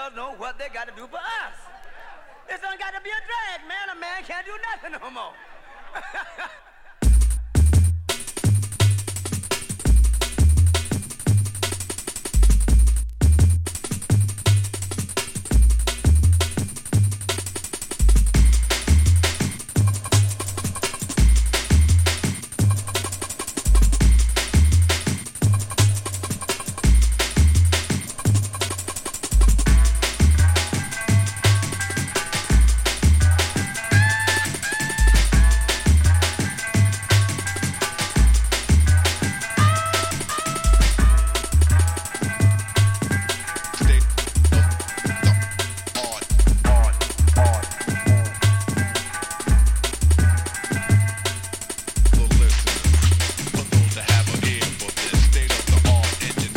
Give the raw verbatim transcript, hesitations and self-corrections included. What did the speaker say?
girls know what they got to do for us. This don't got to be a drag, man. A man can't do nothing no more.